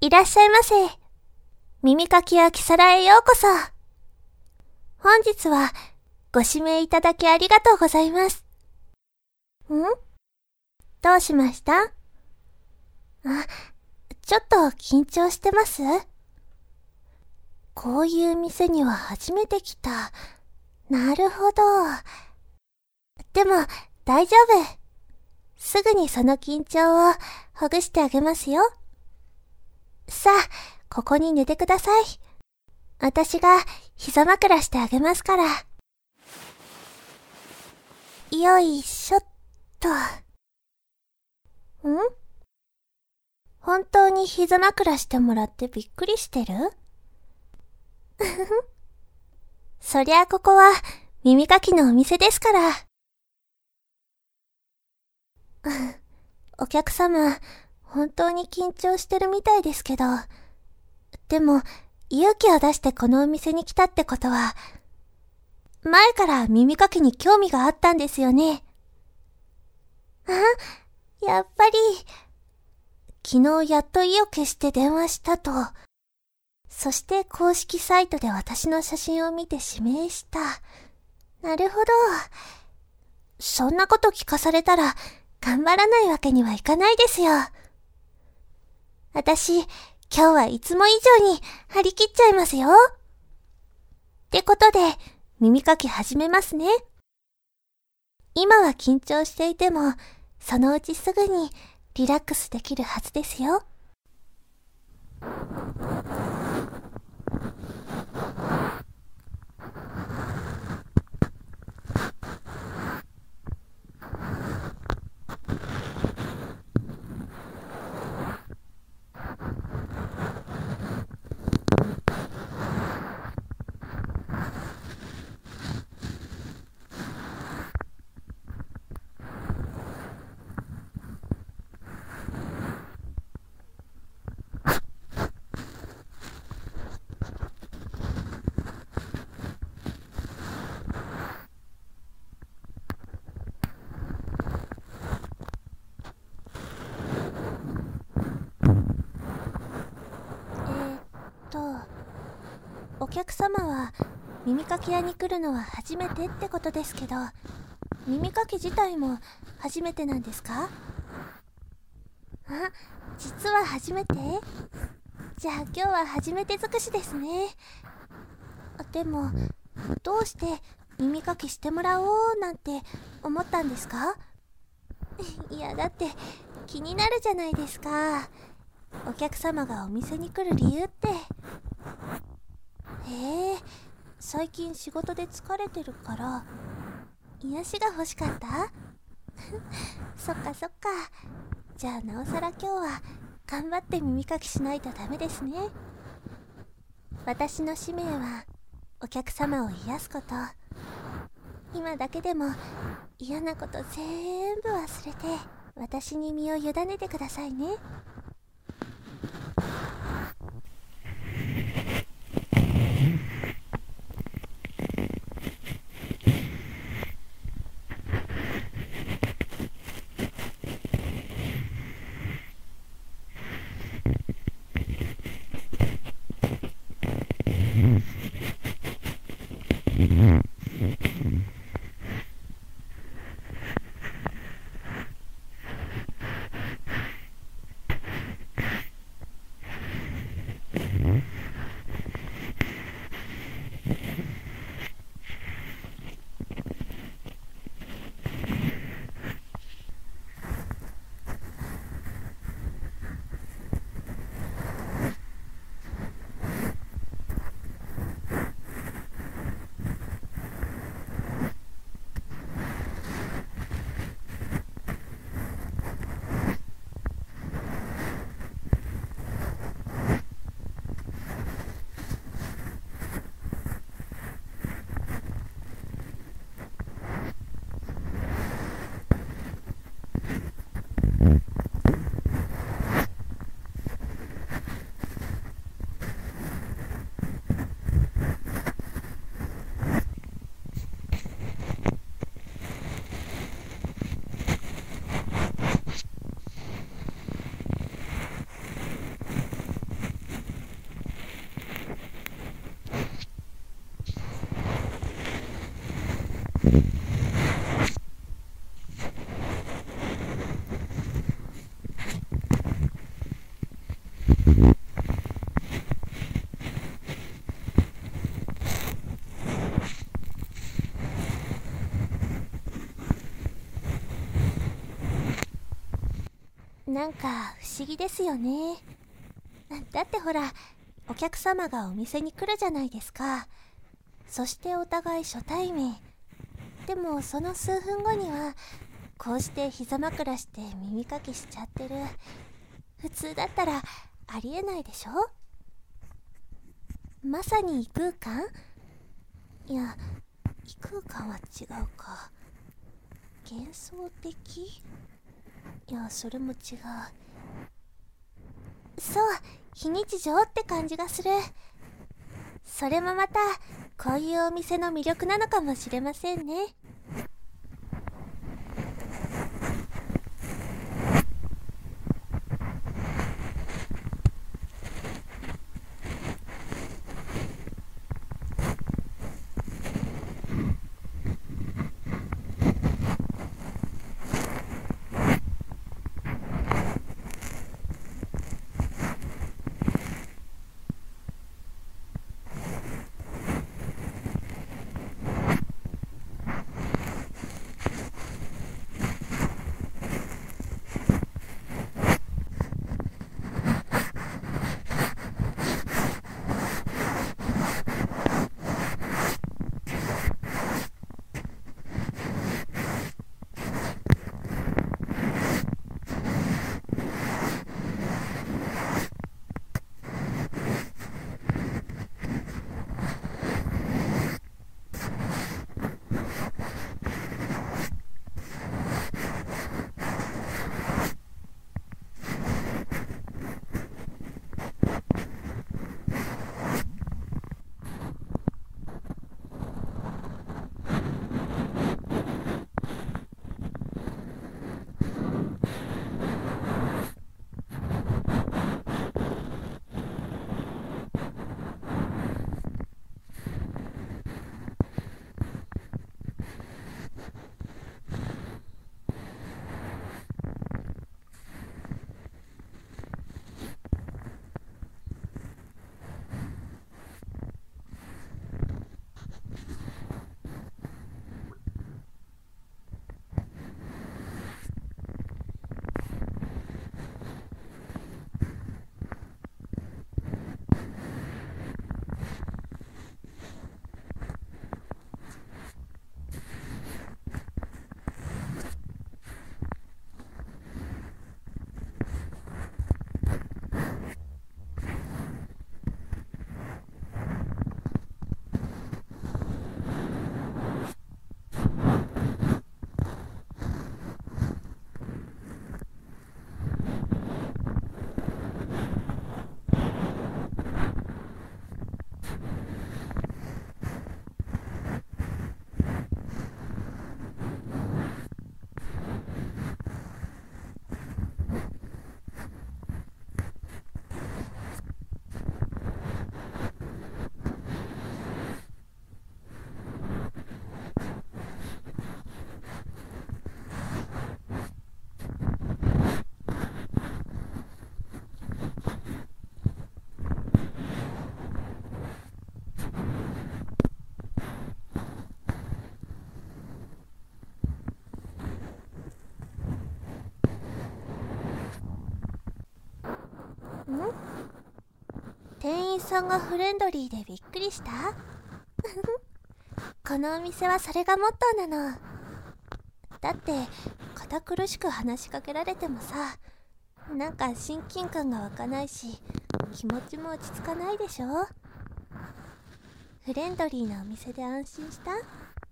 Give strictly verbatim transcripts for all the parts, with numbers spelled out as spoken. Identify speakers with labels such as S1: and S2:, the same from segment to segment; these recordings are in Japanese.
S1: いらっしゃいませ。耳かきやキサラへようこそ。本日はご指名いただきありがとうございます。ん？どうしました？あ、ちょっと緊張してます？こういう店には初めて来た。なるほど。でも大丈夫。すぐにその緊張をほぐしてあげますよ。さあ、ここに寝てください。私が膝枕してあげますから。よいしょっと。ん？本当に膝枕してもらってびっくりしてる？そりゃここは耳かきのお店ですから。お客様、本当に緊張してるみたいですけど、でも勇気を出してこのお店に来たってことは、前から耳かきに興味があったんですよね。あ、やっぱり、昨日やっと意を決して電話したと。そして公式サイトで私の写真を見て指名した。なるほど。そんなこと聞かされたら頑張らないわけにはいかないですよ。私、今日はいつも以上に張り切っちゃいますよ。ってことで、耳かき始めますね。今は緊張していても、そのうちすぐにリラックスできるはずですよ。お客様は耳かき屋に来るのは初めてってことですけど、耳かき自体も初めてなんですか？あ、実は初めて？じゃあ今日は初めて尽くしですね。でも、どうして耳かきしてもらおうなんて思ったんですか？いや、だって気になるじゃないですか。お客様がお店に来る理由って。へえ、最近仕事で疲れてるから癒しが欲しかった？そっかそっか。じゃあなおさら今日は頑張って耳かきしないとダメですね。私の使命はお客様を癒すこと。今だけでも嫌なこと全部忘れて私に身を委ねてくださいね。 なんか不思議ですよね。だってほら、お客様がお店に来るじゃないですか。そしてお互い初対面。でもその数分後にはこうして膝枕して耳かきしちゃってる。普通だったらありえないでしょ。まさに異空間？いや、異空間は違うか。幻想的？いや、それも違う。そう、非日常って感じがする。それもまたこういうお店の魅力なのかもしれませんね。店員さんがフレンドリーでびっくりした。このお店はそれがモットーなの。だって堅苦しく話しかけられてもさ、なんか親近感が湧かないし、気持ちも落ち着かないでしょ。フレンドリーなお店で安心した？うん、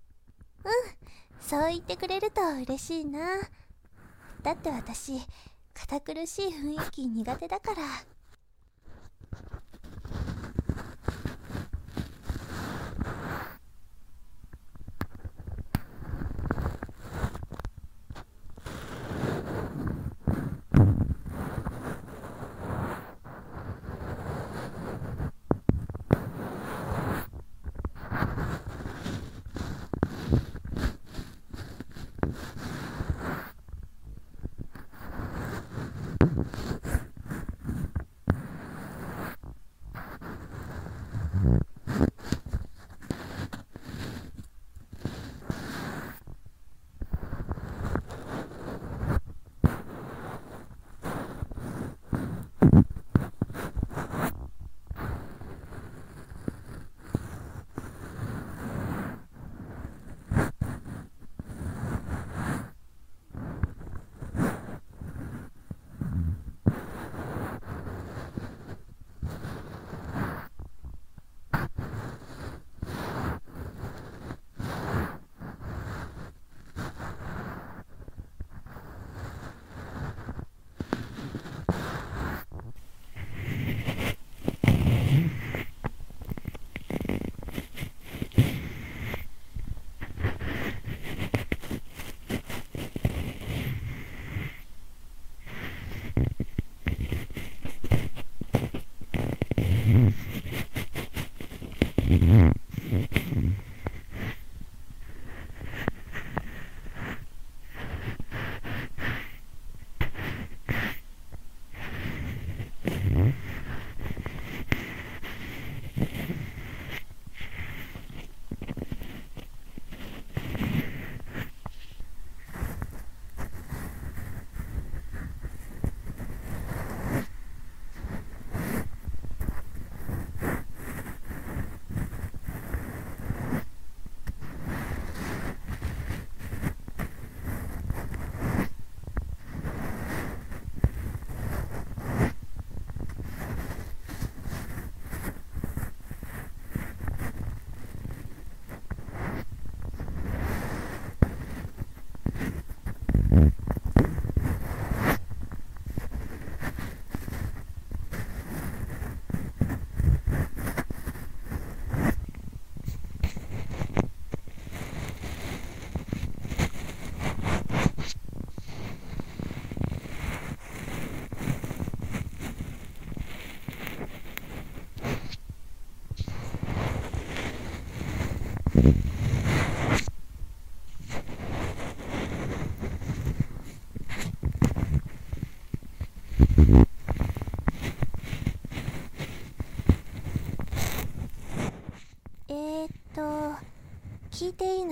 S1: そう言ってくれると嬉しいな。だって私、堅苦しい雰囲気苦手だから。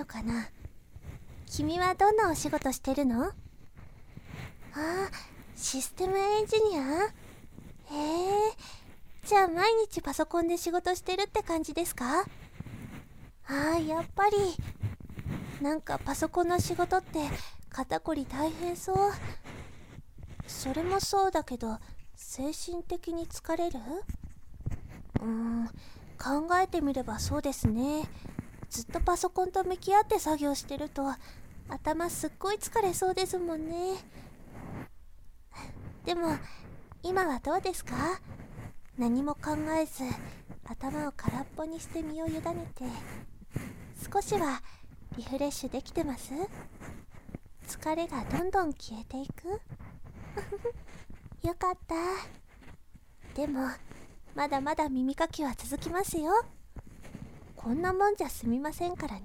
S1: のかな。君はどんなお仕事してるの？ああ、システムエンジニア？へえ、じゃあ毎日パソコンで仕事してるって感じですか？ああ、やっぱり。なんかパソコンの仕事って肩こり大変そう。それもそうだけど、精神的に疲れる？うーん、考えてみればそうですね。ずっとパソコンと向き合って作業してると頭すっごい疲れそうですもんね。でも今はどうですか？何も考えず頭を空っぽにして身を委ねて、少しはリフレッシュできてます？疲れがどんどん消えていく？よかった。でもまだまだ耳かきは続きますよ。こんなもんじゃ済みませんからね。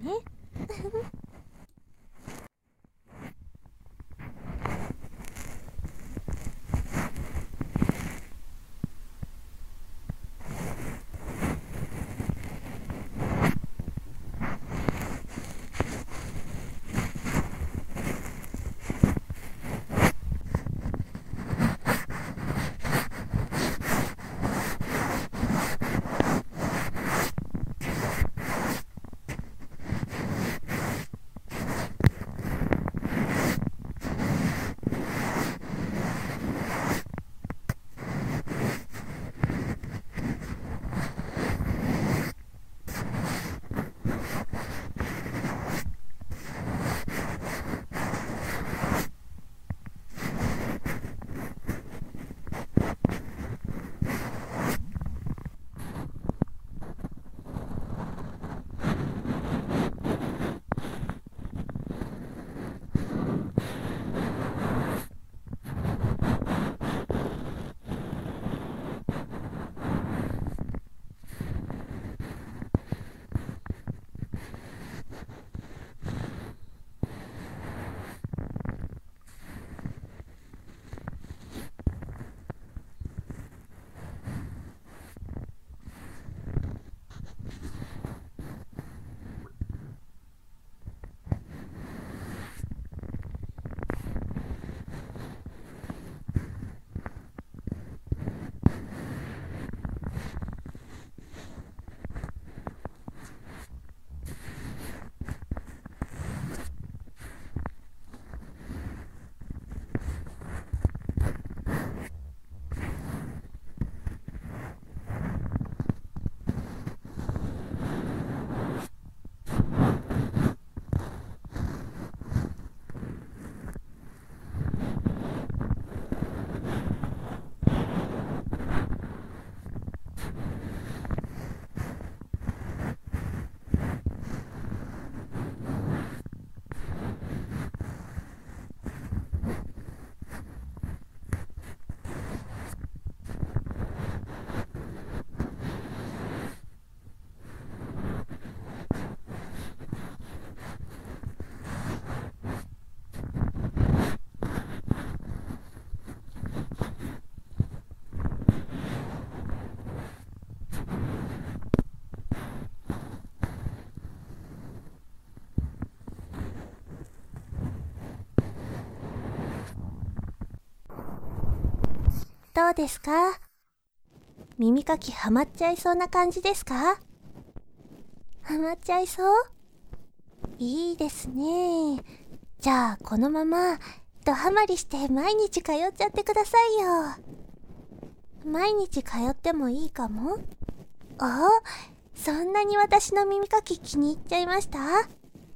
S1: どうですか？耳かきハマっちゃいそうな感じですか？ハマっちゃいそう？いいですね。じゃあこのままドハマりして毎日通っちゃってくださいよ。毎日通ってもいいかも。あ、そんなに私の耳かき気に入っちゃいました？へ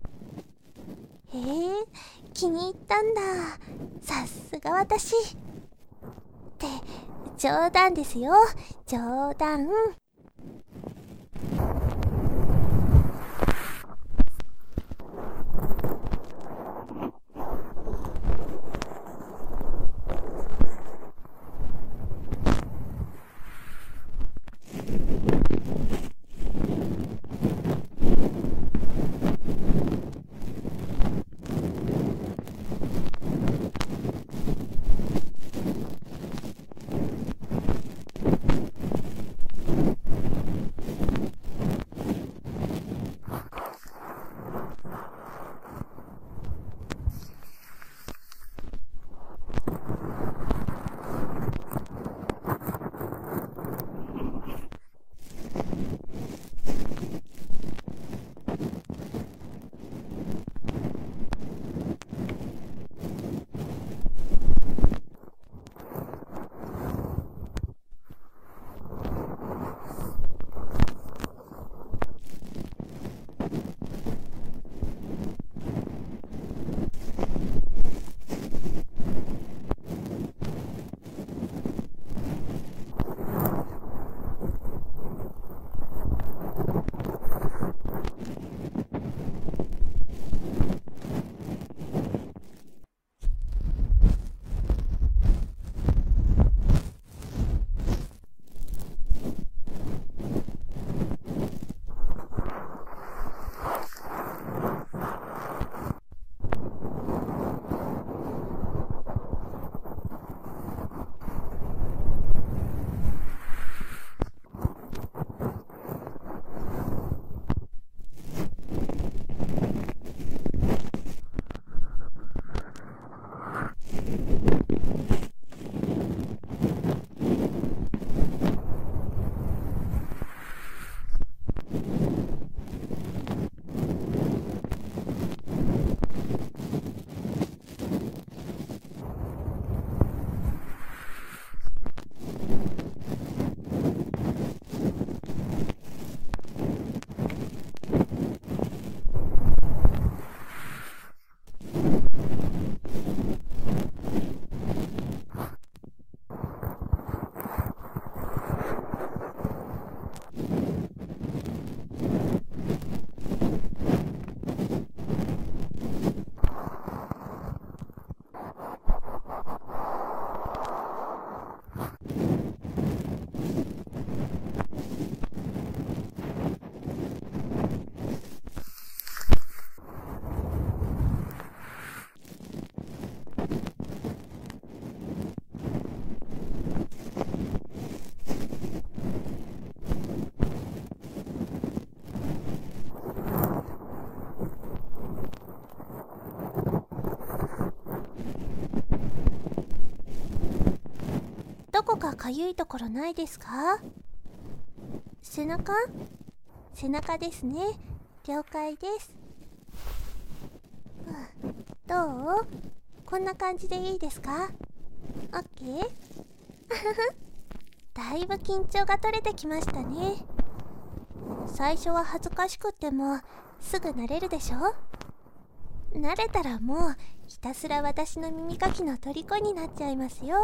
S1: え、気に入ったんだ。さすが私。って冗談ですよ、冗談。 どこかかゆいところないですか？背中？背中ですね。了解です。うん、どう？こんな感じでいいですか？オッケー？だいぶ緊張が取れてきましたね。最初は恥ずかしくってもすぐ慣れるでしょ？慣れたらもうひたすら私の耳かきの虜になっちゃいますよ。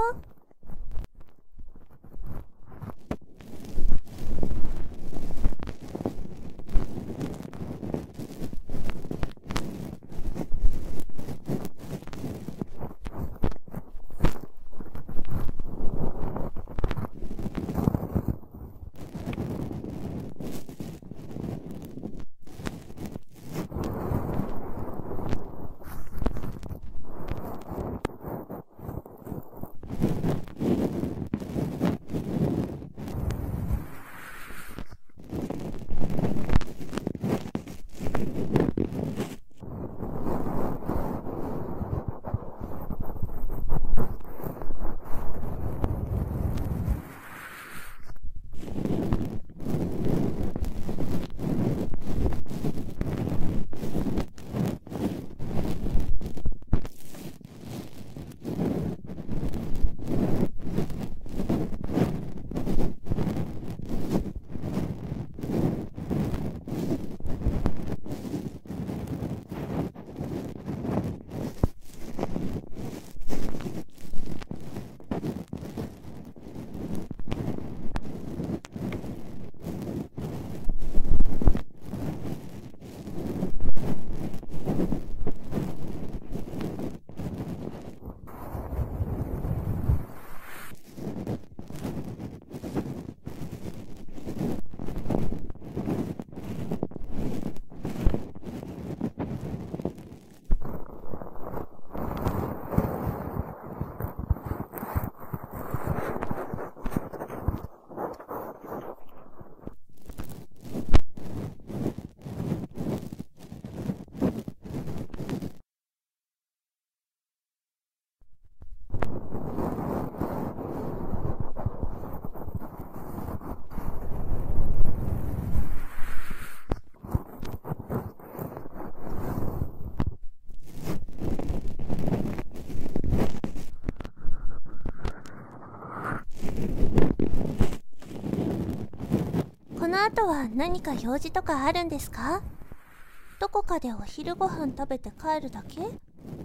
S1: この後は何か用事とかあるんですか？どこかでお昼ご飯食べて帰るだけ？う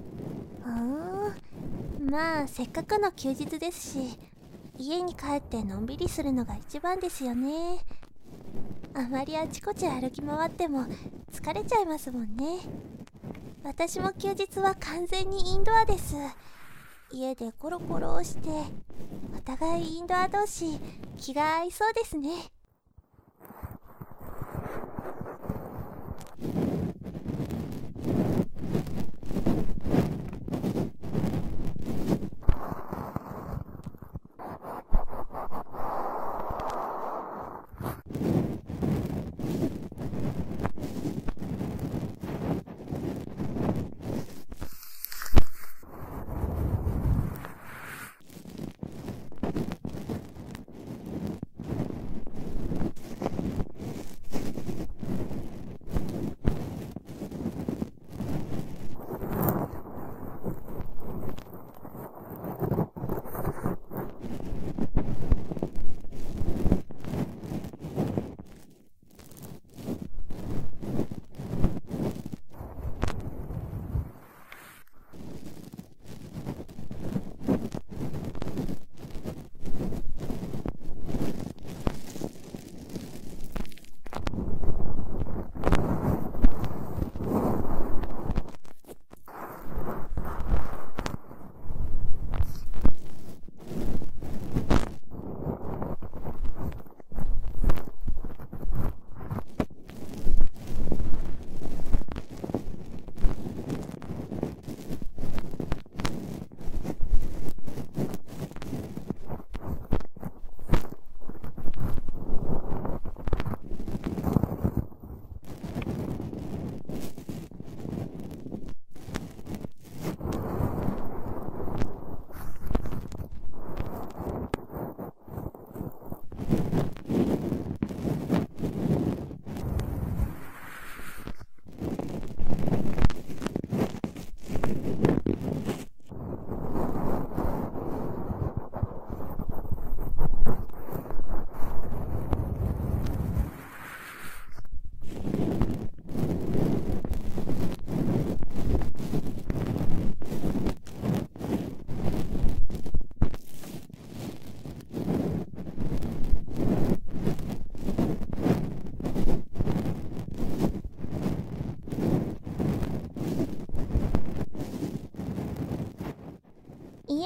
S1: ーん、まあせっかくの休日ですし、家に帰ってのんびりするのが一番ですよね。あまりあちこち歩き回っても疲れちゃいますもんね。私も休日は完全にインドアです。家でコロコロして、お互いインドア同士気が合いそうですね。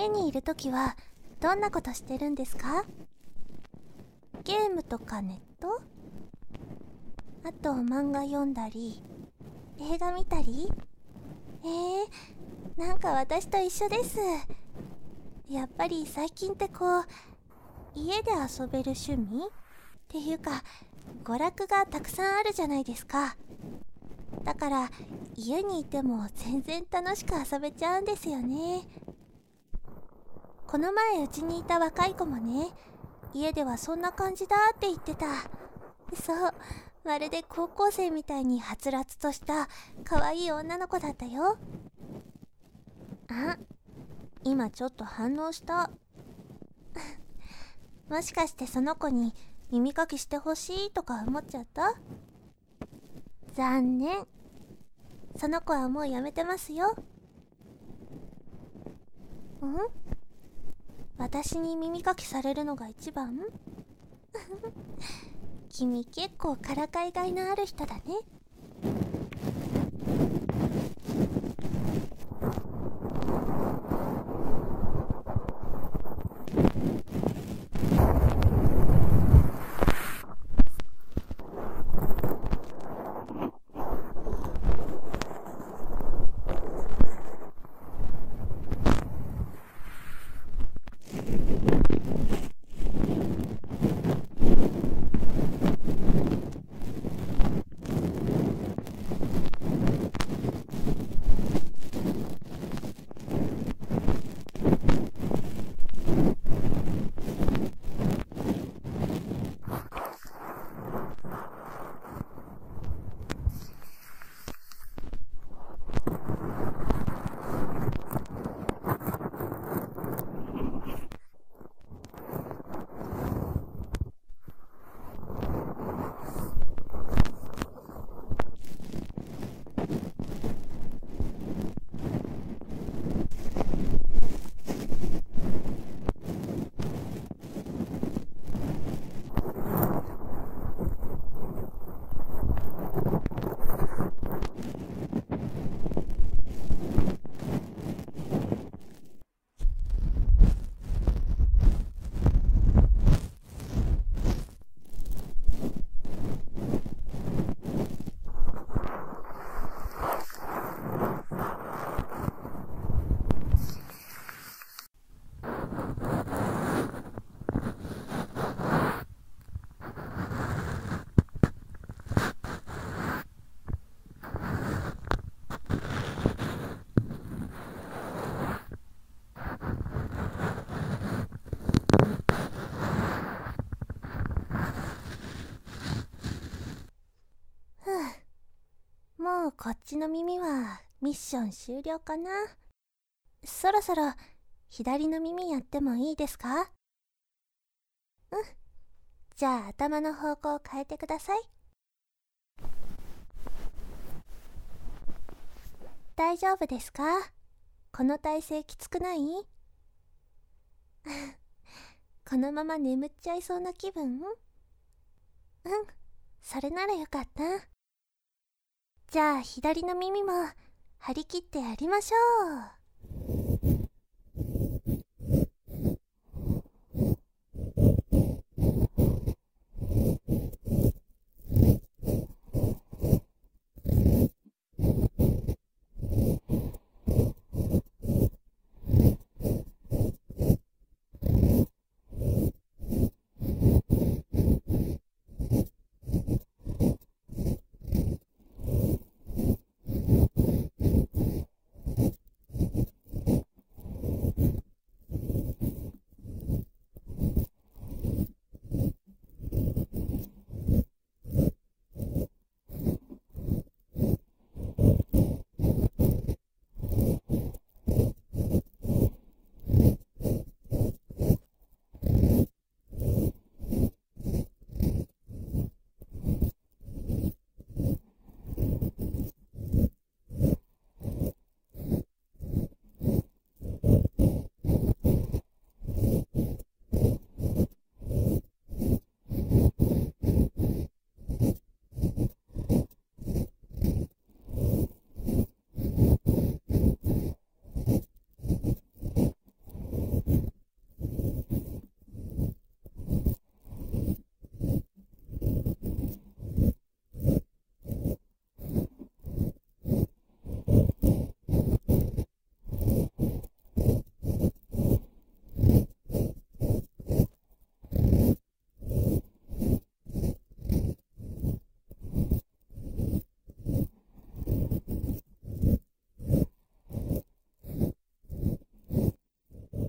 S1: 家にいるときはどんなことしてるんですか？ゲームとかネット？あと漫画読んだり映画見たり？えー、なんか私と一緒です。やっぱり最近ってこう家で遊べる趣味っていうか娯楽がたくさんあるじゃないですか。だから家にいても全然楽しく遊べちゃうんですよね。この前うちにいた若い子もね、家ではそんな感じだって言ってた。そう、まるで高校生みたいにはつらつとした可愛い女の子だったよ。あ、今ちょっと反応したもしかしてその子に耳かきしてほしいとか思っちゃった？残念。その子はもうやめてますよ。ん？私に耳かきされるのが一番？君結構からかいがいのある人だね。もうこっちの耳はミッション終了かな。そろそろ左の耳やってもいいですか？うん。じゃあ頭の方向を変えてください。大丈夫ですか？この体勢きつくない？このまま眠っちゃいそうな気分？うん。それならよかった。じゃあ左の耳も張り切ってやりましょう。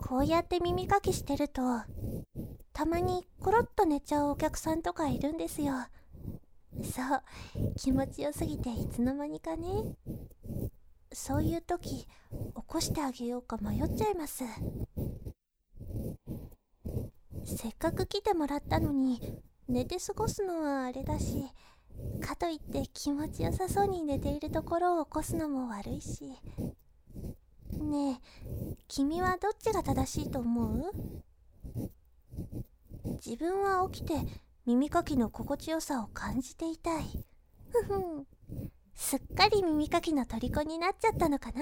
S1: こうやって耳かきしてると、たまにコロッと寝ちゃうお客さんとかいるんですよ。そう、気持ちよすぎていつの間にかね。そういう時、起こしてあげようか迷っちゃいます。せっかく来てもらったのに、寝て過ごすのはあれだし、かといって気持ちよさそうに寝ているところを起こすのも悪いし。ねえ、君はどっちが正しいと思う？自分は起きて耳かきの心地よさを感じていたい。ふふん。すっかり耳かきの虜になっちゃったのかな。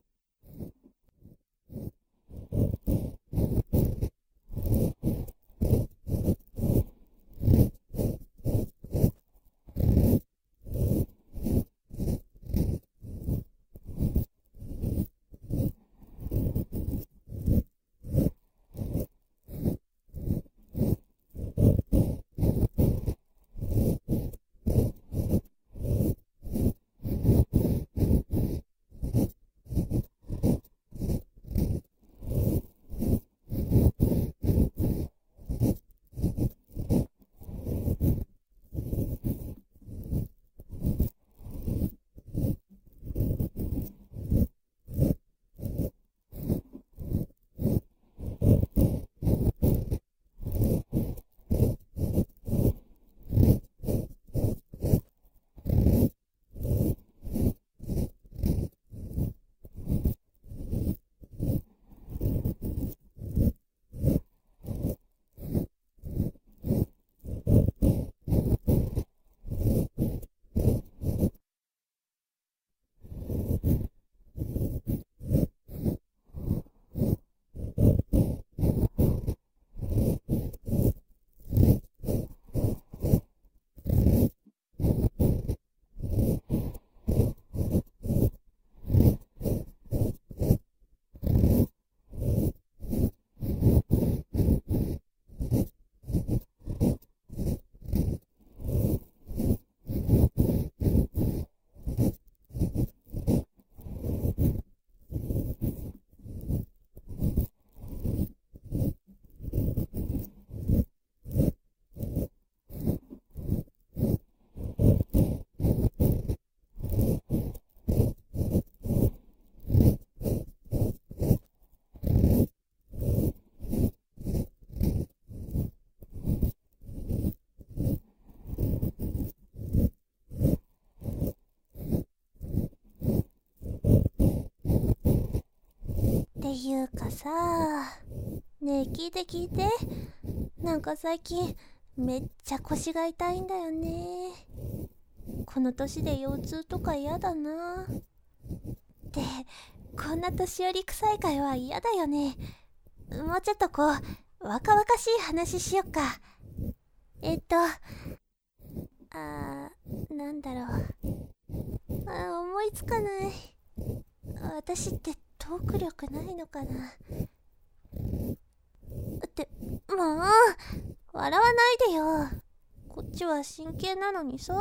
S1: っていうかさ、ねえ聞いて聞いて、なんか最近めっちゃ腰が痛いんだよね。この年で腰痛とか嫌だな。で、こんな年寄り臭い会は嫌だよね。もうちょっとこう若々しい話しよっか。えっとあーなんだろう、あ思いつかない。私ってトーク力ないのかな。ってもう笑わないでよ。こっちは真剣なのにさ。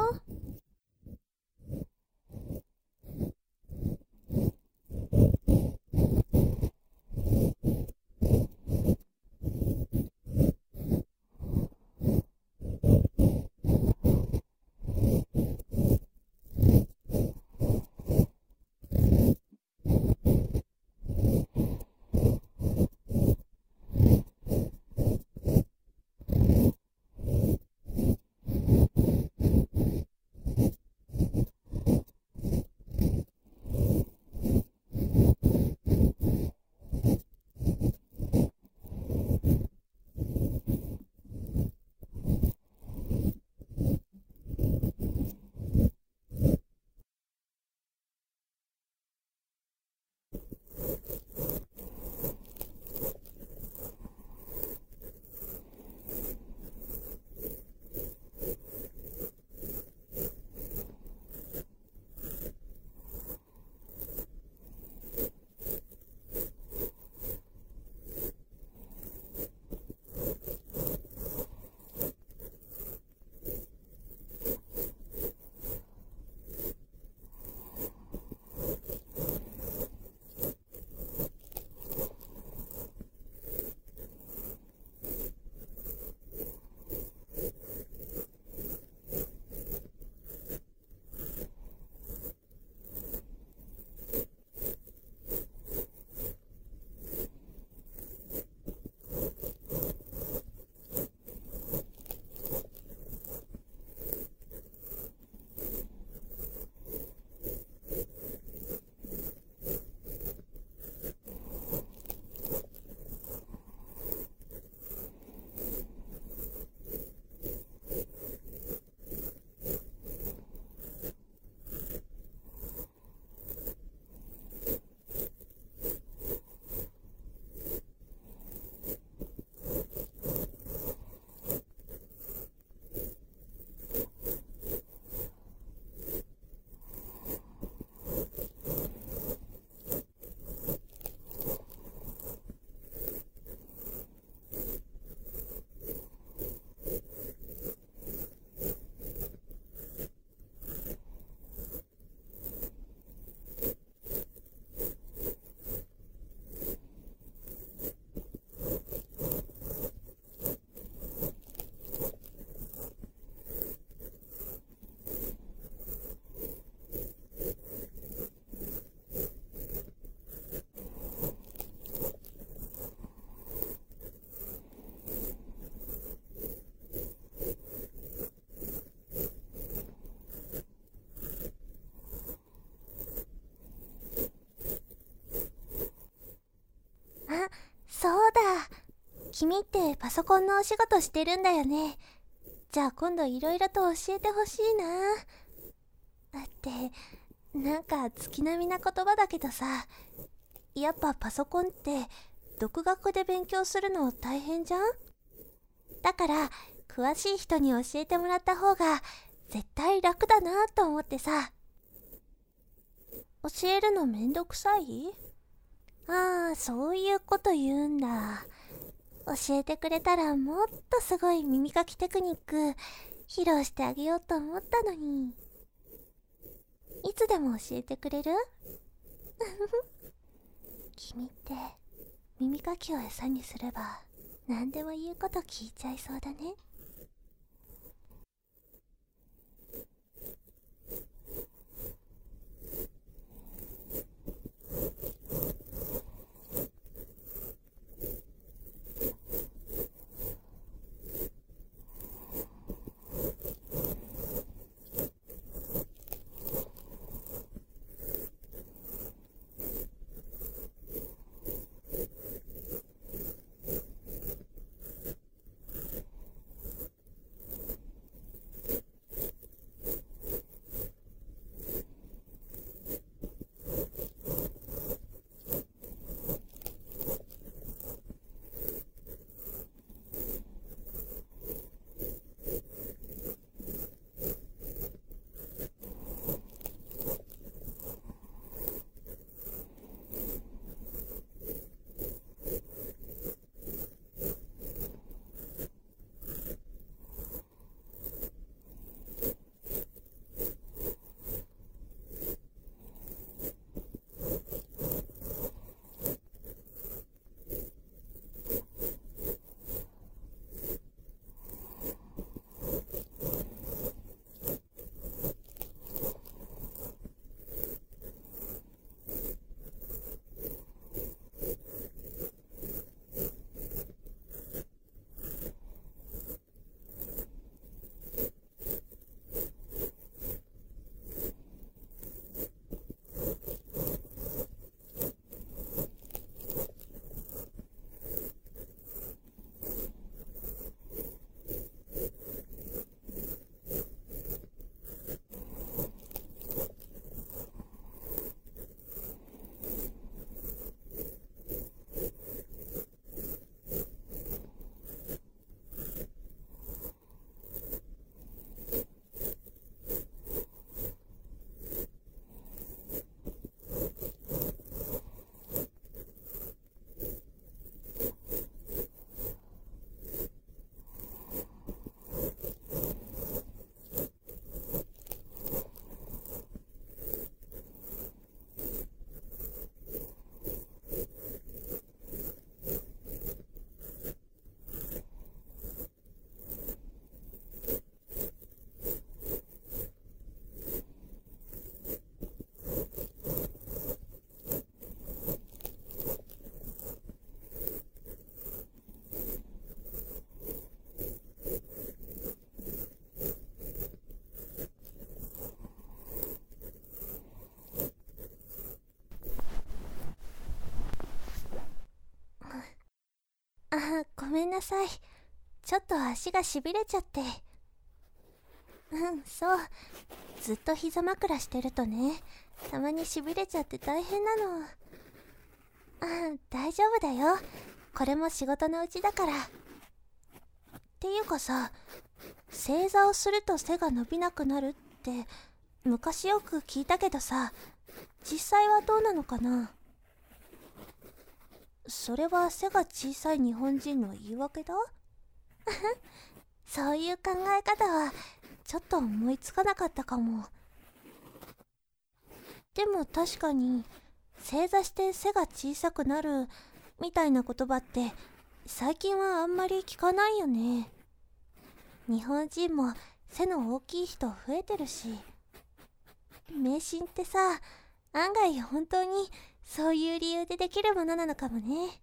S1: 君ってパソコンのお仕事してるんだよね。じゃあ今度いろいろと教えてほしいな。って、なんか月並みな言葉だけどさ、やっぱパソコンって独学で勉強するの大変じゃん？だから詳しい人に教えてもらった方が絶対楽だなと思ってさ。教えるのめんどくさい？ああ、そういうこと言うんだ。教えてくれたらもっとすごい耳かきテクニック披露してあげようと思ったのに。いつでも教えてくれる？君って耳かきを餌にすれば何でも言うこと聞いちゃいそうだね。あ、ごめんなさい。ちょっと足がしびれちゃって。うん、そう。ずっと膝枕してるとね、たまにしびれちゃって大変なの。あ、大丈夫だよ。これも仕事のうちだから。っていうかさ、正座をすると背が伸びなくなるって昔よく聞いたけどさ、実際はどうなのかな？それは背が小さい日本人の言い訳だ？そういう考え方はちょっと思いつかなかったかも。でも確かに正座して背が小さくなるみたいな言葉って最近はあんまり聞かないよね。日本人も背の大きい人増えてるし、迷信ってさ、案外本当にそういう理由でできるものなのかもね。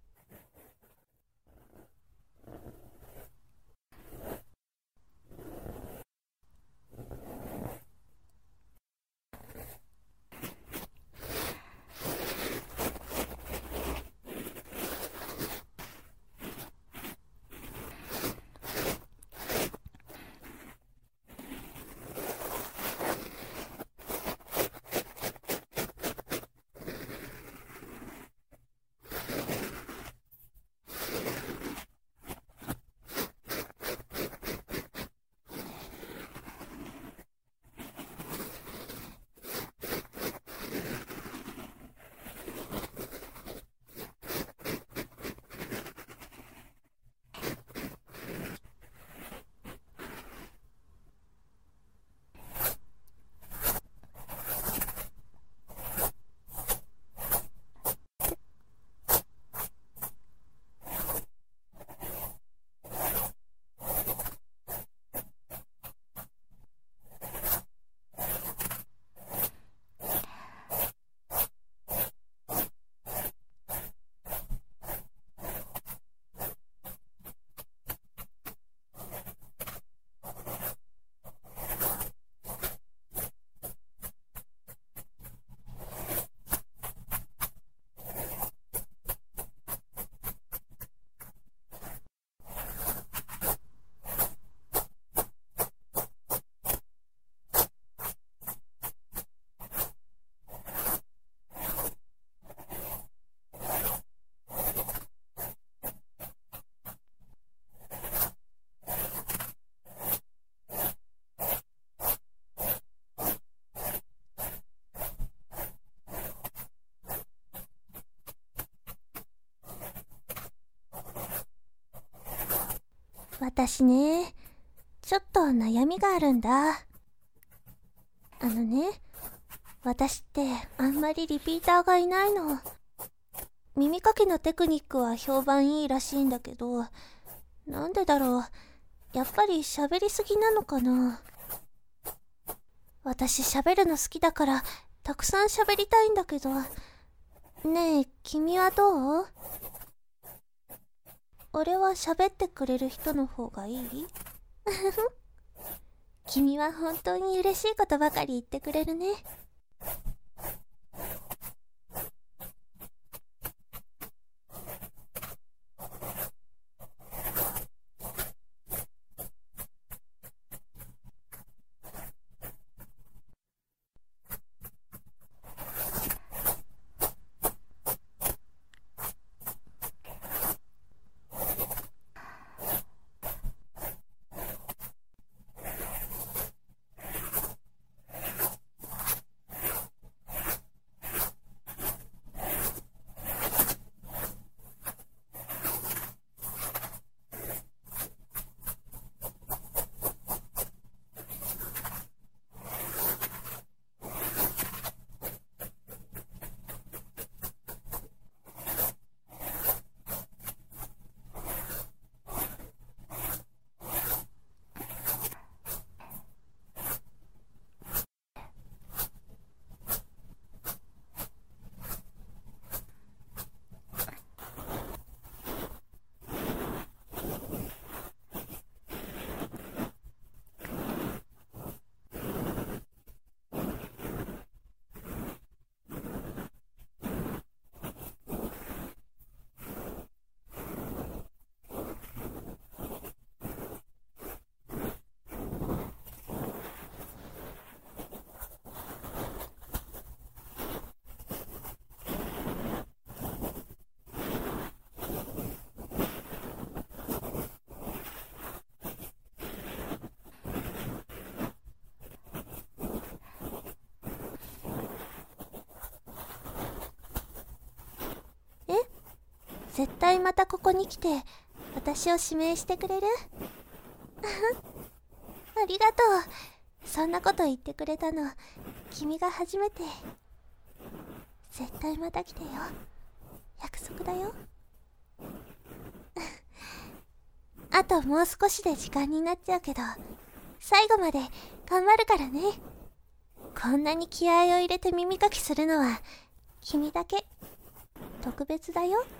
S1: 私ね、ちょっと悩みがあるんだ。あのね、私ってあんまりリピーターがいないの。耳かきのテクニックは評判いいらしいんだけど、なんでだろう。やっぱり喋りすぎなのかな。私喋るの好きだから、たくさん喋りたいんだけど。ねえ、君はどう？俺は喋ってくれる人の方がいい？君は本当に嬉しいことばかり言ってくれるね。え？絶対またここに来て、私を指名してくれる？ありがとう。そんなこと言ってくれたの、君が初めて。絶対また来てよ。約束だよ。あともう少しで時間になっちゃうけど、最後まで頑張るからね。こんなに気合を入れて耳かきするのは、君だけ。特別だよ。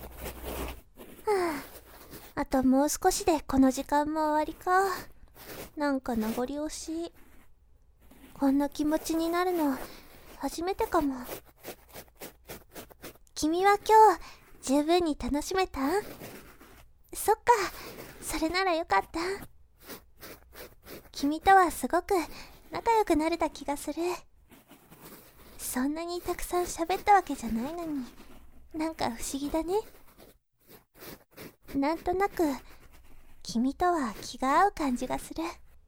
S1: あともう少しでこの時間も終わりか。 なんか名残惜しい。こんな気持ちになるの初めてかも。君は今日十分に楽しめた？そっか、それならよかった。君とはすごく仲良くなれた気がする。そんなにたくさん喋ったわけじゃないのに、なんか不思議だね。なんとなく君とは気が合う感じがする。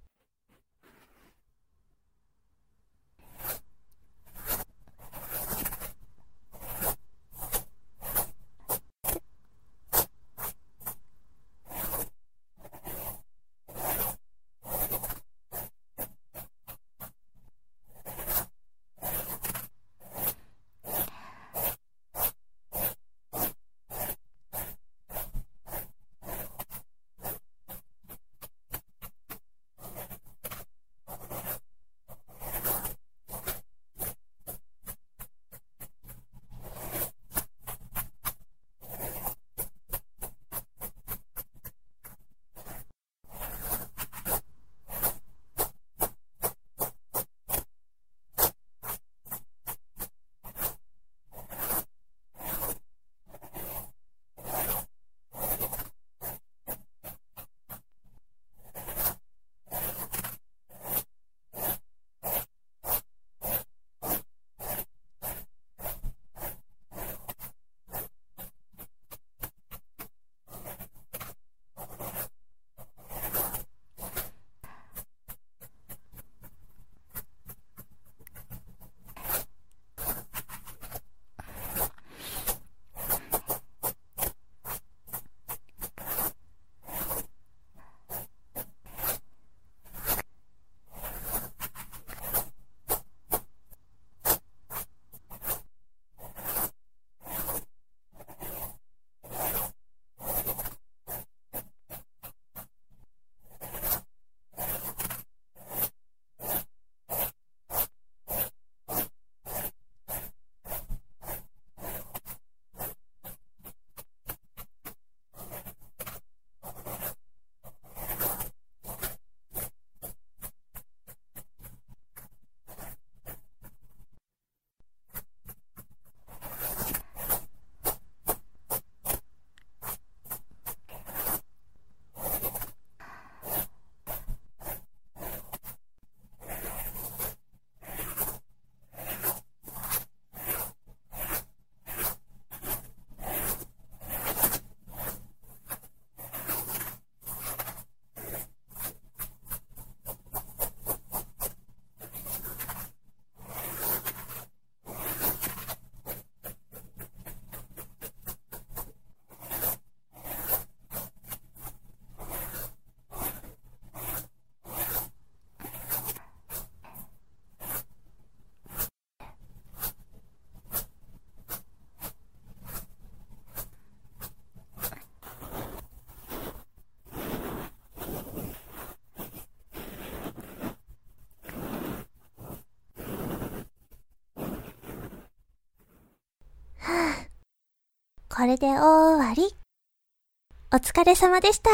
S1: これで終わり。お疲れ様でした。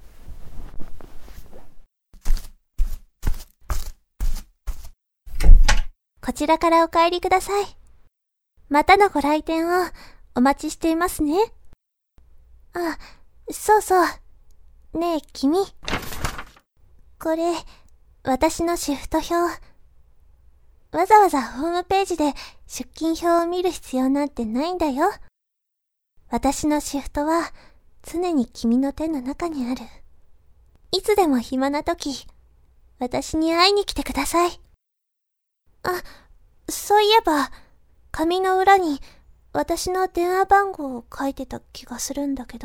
S1: こちらからお帰りください。またのご来店をお待ちしていますね。あ、そうそう。ねえ、君。これ、私のシフト表。わざわざホームページで出勤表を見る必要なんてないんだよ。私のシフトは常に君の手の中にある。いつでも暇な時、私に会いに来てください。あ、そういえば、紙の裏に私の電話番号を書いてた気がするんだけど。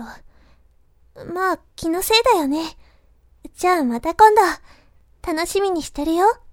S1: まあ、気のせいだよね。じゃあまた今度、楽しみにしてるよ。